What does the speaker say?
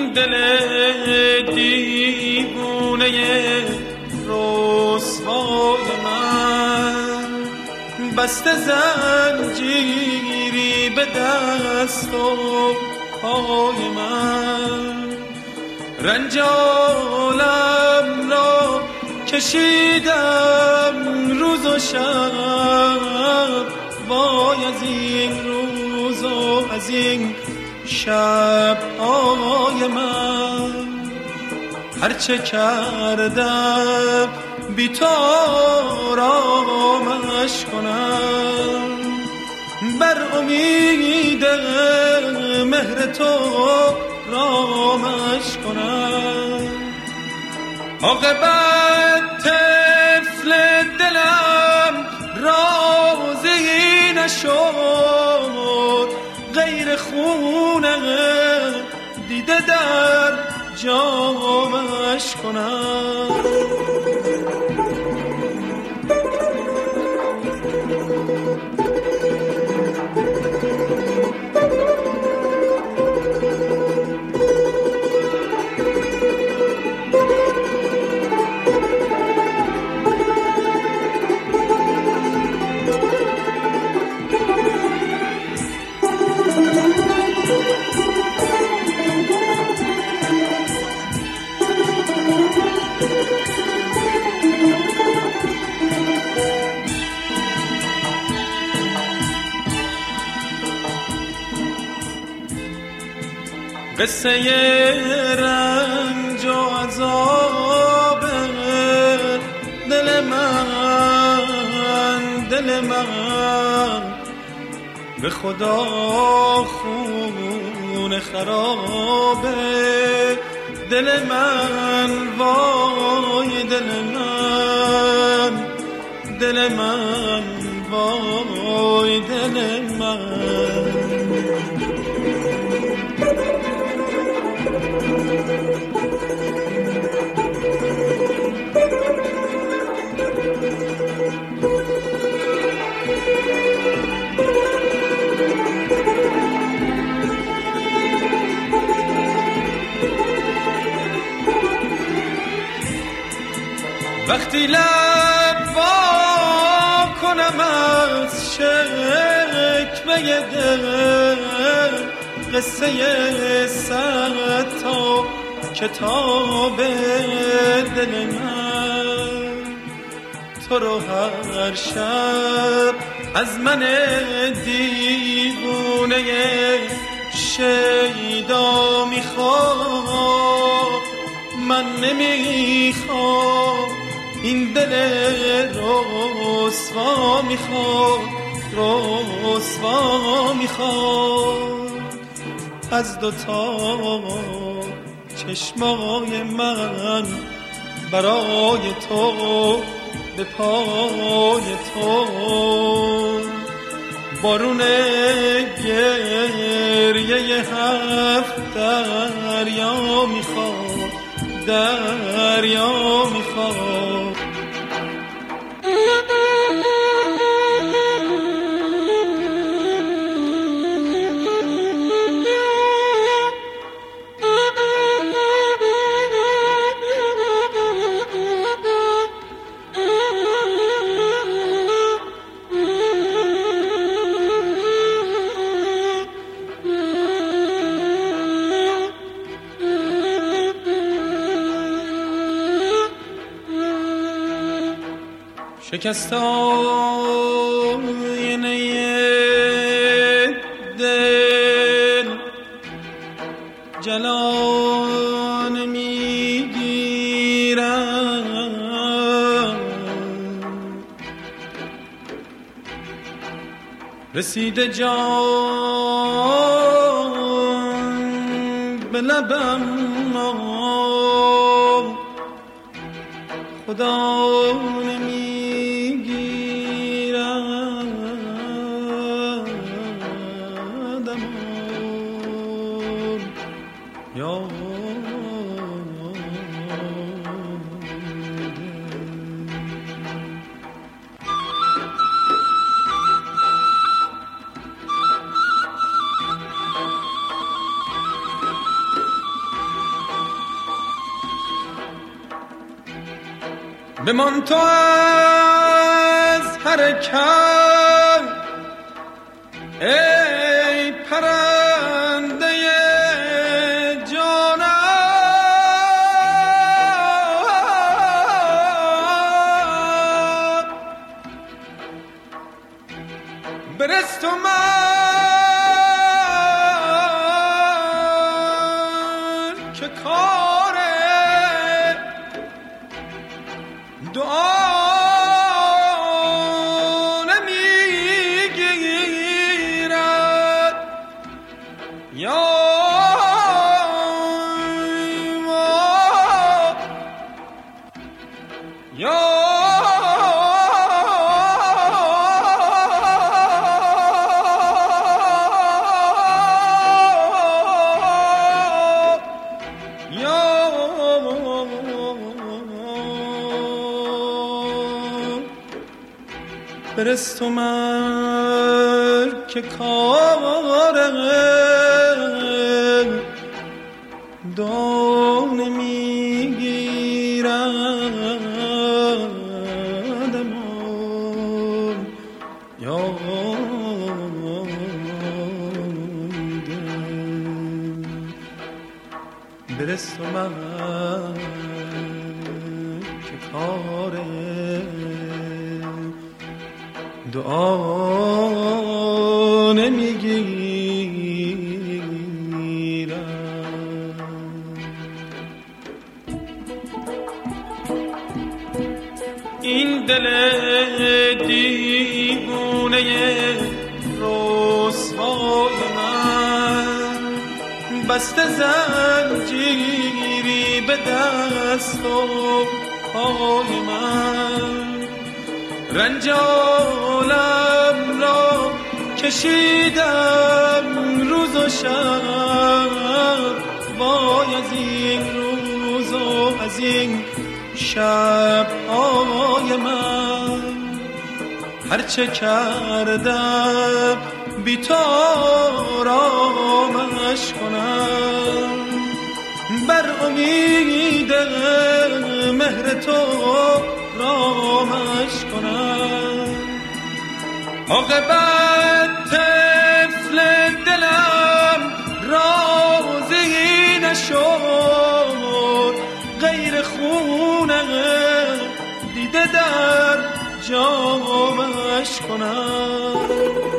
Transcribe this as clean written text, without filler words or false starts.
این دل دیوونه رسوای من، بسته زنجیری به دست و پای من، رنج عالم را کشیدم روز و شب، وای از این روز و از این شب های من. هرچه کردم بی تو آرامش کنم، بر امید مهر تو رامش کنم. عاقبت طفل دلم راضی نشد، غیر خونه دیده در جامش کنم. قصه رنج و عذاب دل من به خدا خون خرابه دل من، وای دل من وای دل من. وقتی لب وا کنم از شکوه دل، قصه 100 تا کتاب دل من، تو رو هر شب از من دیوونه شیدا میخوام. من نمیخوام این دل رسوا میخواد از دوتا چشمای من برای تو به پای تو. بارون گریه 7 دریا میخواد، دریا میخواد. شکست آینه دل جلان میگیرم، رسیده جان به لبم، خدا بمان تو از حرکت ای پرنده جانم، برست و من که کار دعا نمیگیرد یا برست و من که کار دانه میگیردم یادم، برست و من که کار دعا نمیگیرم. این دل دیوانه رسوای من بسته زنجیری به دست و پای من، رنج عالم را کشیدم روز و شب، وای از این روز و از این شب های من، هرچه کردم بی تو آرامش کنم، بر امید مهر تو رامش کنم. عاقبت طفل دلم راضی نشد، غیر خونه دیده در جامش کنم.